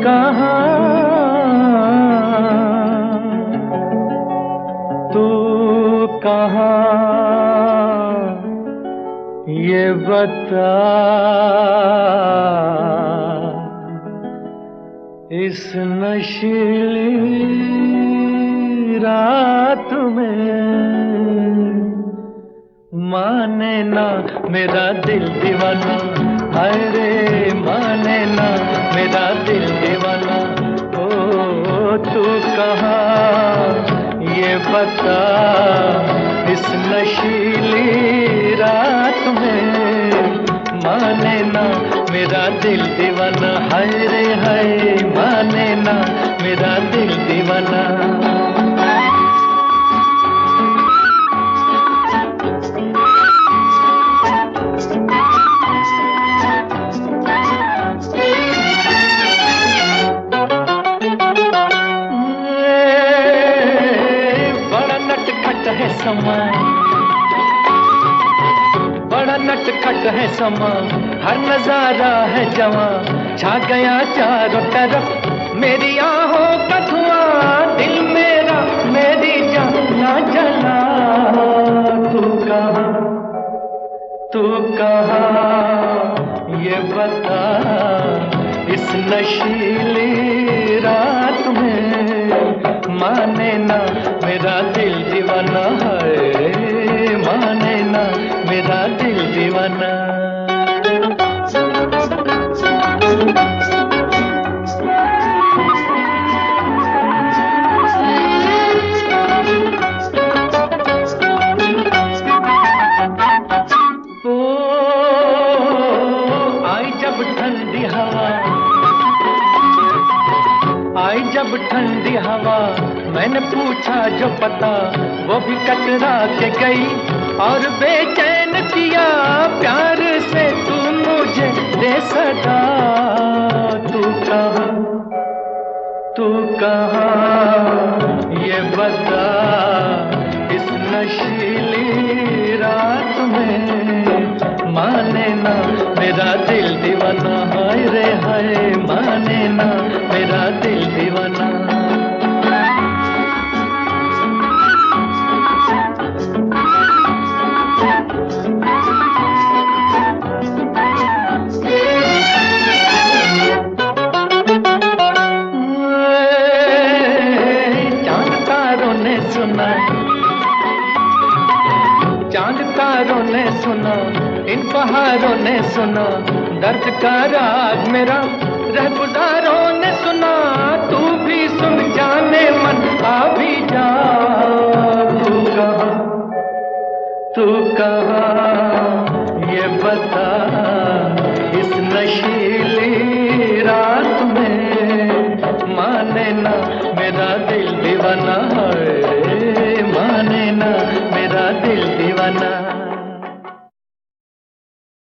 कहाँ, तू कहाँ, ये बता। इस नशीली रात में माने ना मेरा दिल दीवाना, हाय रे माने ना मेरा दिल दीवाना। ओ तू कहाँ ये बता, इस नशीली रात में माने ना मेरा दिल दीवाना, हाय रे हाय माने ना मेरा दिल दीवाना। समा बड़ा नटखट है समा, हर नजारा है जवां, छा गया चारों तरफ मेरी आहों का धुआं। दिल मेरा मेरी जान ना जला, तू कहाँ ये बता। इस नशीली रात में माने ना मेरा दिल दीवाना, है माने ना मेरा दिल दीवाना। ओ आई जब ठंडी हवा, आई जब ठंडी हवा, मैंने पूछा जो पता, वो भी कतरा के गई और बेचैन किया प्यार से तू मुझे दे सदा। तू कहाँ ये बता। इस नशीली रात में माने ना मेरा दिल दीवाना, हाय रे हाय माने ना मेरा दिल दीवाना। चांद तारों ने सुना, इन पहाड़ों ने सुना, दर्द का राग मेरा रहगुजारों ने सुना। तू भी सुन जाने मन आ भी जा। तू कहाँ ये बता। इस नशीली रात में माने ना मेरा दिल दीवाना।